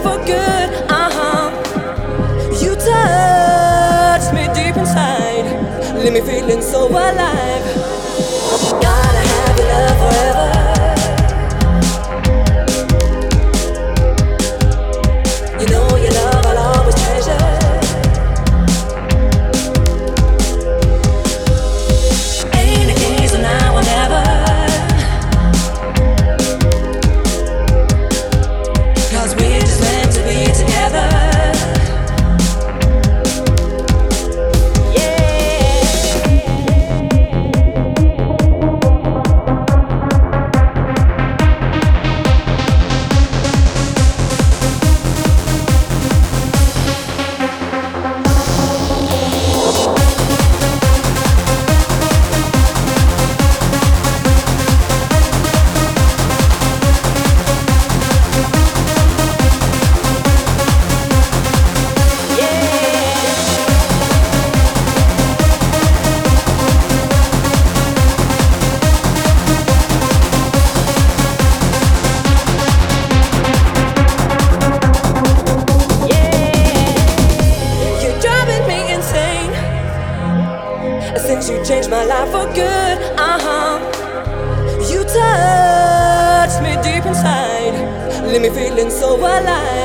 for good. You touch me deep inside, leave me feeling so alive. Gotta have your love forever. You know your love I'll always treasure. Ain't it easy now or never? 'Cause we're just meant to be together. Since you changed my life for good, You touch me deep inside, leave me feeling so alive.